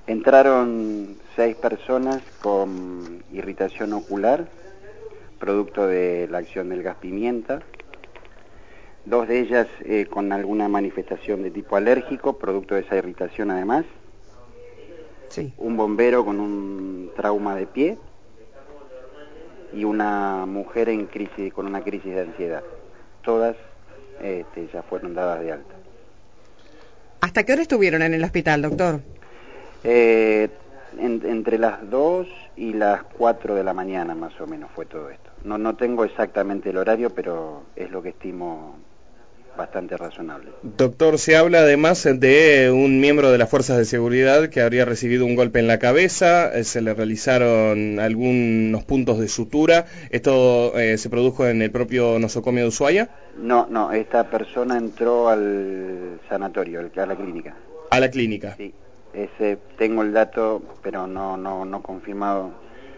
Entraron 6 personas con irritación ocular, producto de la acción del gas pimienta. 2 de ellas con alguna manifestación de tipo alérgico, producto de esa irritación además. Sí. Un bombero con un trauma de pie y una mujer en crisis, con una crisis de ansiedad. Todas ya fueron dadas de alta. ¿Hasta qué hora estuvieron en el hospital, doctor? Entre las 2 y las 4 de la mañana más o menos fue todo esto. No tengo exactamente el horario, pero es lo que estimo bastante razonable. Doctor, se habla además de un miembro de las fuerzas de seguridad que habría recibido un golpe en la cabeza, se le realizaron algunos puntos de sutura. ¿Esto se produjo en el propio nosocomio de Ushuaia? No, esta persona entró al sanatorio, a la clínica. ¿A la clínica? Sí, tengo el dato, pero no confirmado.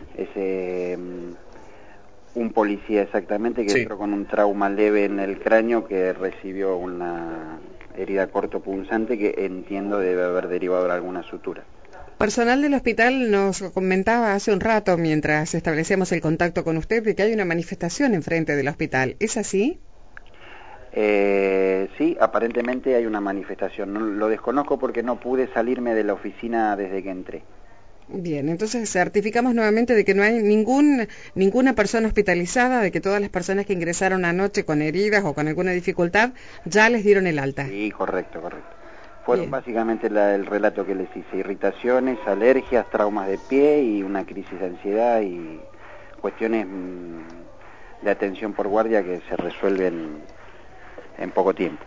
Un policía exactamente que entró con un trauma leve en el cráneo, que recibió una herida cortopunzante que entiendo debe haber derivado de alguna sutura. Personal del hospital nos comentaba hace un rato, mientras establecíamos el contacto con usted, de que hay una manifestación enfrente del hospital. ¿Es así? Sí, aparentemente hay una manifestación. No, lo desconozco porque no pude salirme de la oficina desde que entré. Bien, entonces certificamos nuevamente de que no hay ninguna persona hospitalizada, de que todas las personas que ingresaron anoche con heridas o con alguna dificultad ya les dieron el alta. Sí, correcto. Fueron Bien. básicamente el relato que les hice: irritaciones, alergias, traumas de pie y una crisis de ansiedad y cuestiones de atención por guardia que se resuelven en poco tiempo.